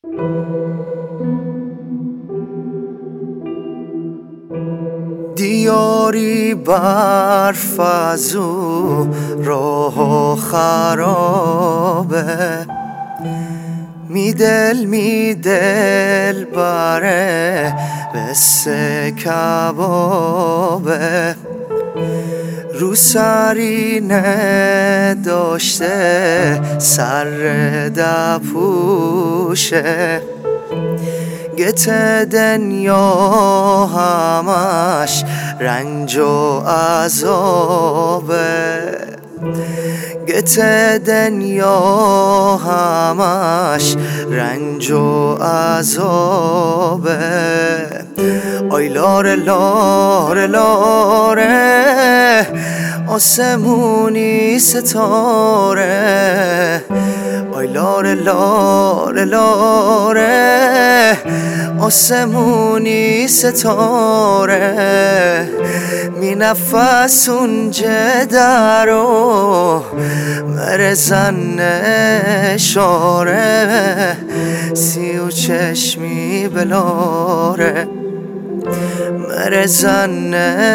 دیاری برف از او راه خرابه، میدل بره قصه کبابه، رو سرینه داشته سر دپوشه، گت دنیا همش رنج و عذابه، گت دنیا همش رنج و عذابه. آی لاره لاره لاره آسمونی ستاره، آی لاره لاره لاره آسمونی ستاره، می نفس اون جده رو مرزن اشاره، سی و چشمی بلاره مرزن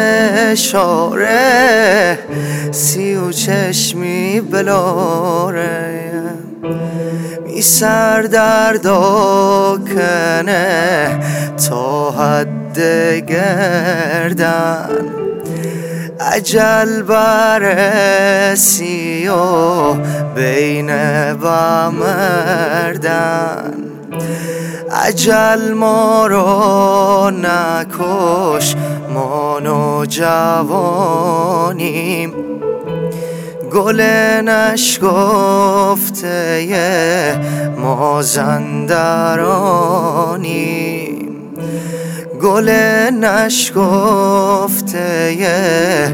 اشاره، سی و چشمی بلاره، می سر دردا کنه تا حد گردن، اجل برسی و بین با مردن، اجل ما رو نکش ما نوجوانیم، گل نشکفته مازندرانیم، گل نشکفته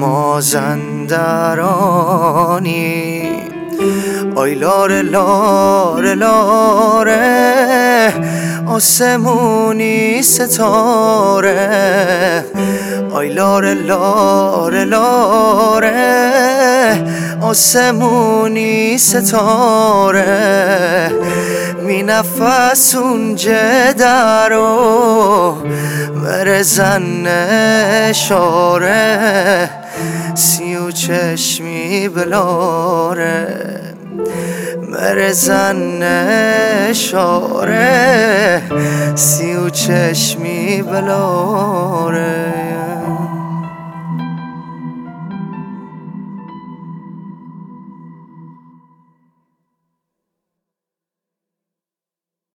مازندرانیم. آی لاره لاره لاره آسمونی ستاره، آی لاره لاره لاره آسمونی ستاره، می نفس اون جده رو مرزن اشاره، سی و چشمی بلاره مرزن اشاره، سی و چشمی بلاره.